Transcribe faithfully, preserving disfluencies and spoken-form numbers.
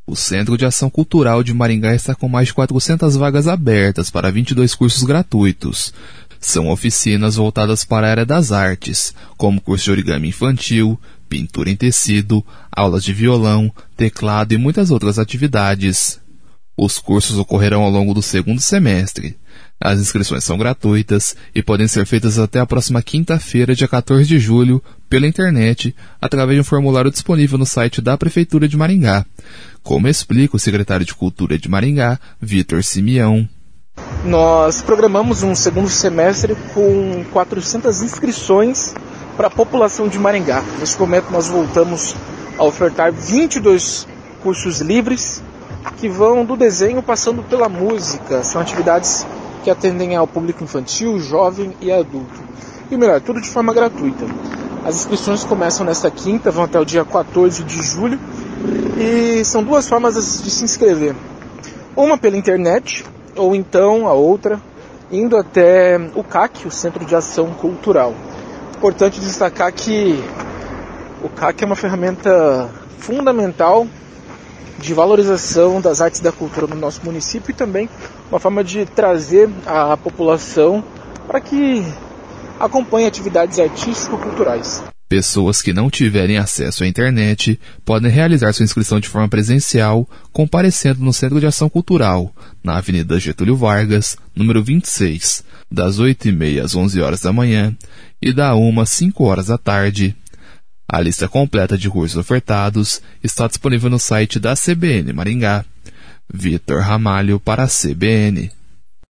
O Centro de Ação Cultural de Maringá está com mais de quatrocentas vagas abertas para vinte e dois cursos gratuitos. São oficinas voltadas para a área das artes, como curso de origami infantil, pintura em tecido, aulas de violão, teclado e muitas outras atividades. Os cursos ocorrerão ao longo do segundo semestre. As inscrições são gratuitas e podem ser feitas até a próxima quinta-feira, dia quatorze de julho, pela internet, através de um formulário disponível no site da Prefeitura de Maringá, como explica o secretário de Cultura de Maringá, Vitor Simeão. Nós programamos um segundo semestre com quatrocentas inscrições para a população de Maringá. Nesse momento nós voltamos a ofertar vinte e dois cursos livres que vão do desenho passando pela música. São atividades que atendem ao público infantil, jovem e adulto. E melhor, tudo de forma gratuita. As inscrições começam nesta quinta, vão até o dia quatorze de julho. E são duas formas de se inscrever. Uma pela internet, ou então a outra indo até o C A C, o Centro de Ação Cultural. Importante destacar que o C A C é uma ferramenta fundamental de valorização das artes e da cultura no nosso município e também uma forma de trazer a população para que acompanhe atividades artístico-culturais. Pessoas que não tiverem acesso à internet podem realizar sua inscrição de forma presencial, comparecendo no Centro de Ação Cultural, na Avenida Getúlio Vargas, número vinte e seis, das oito e meia às onze horas da manhã e da uma às cinco horas da tarde. A lista completa de cursos ofertados está disponível no site da C B N Maringá. Vitor Ramalho para a C B N.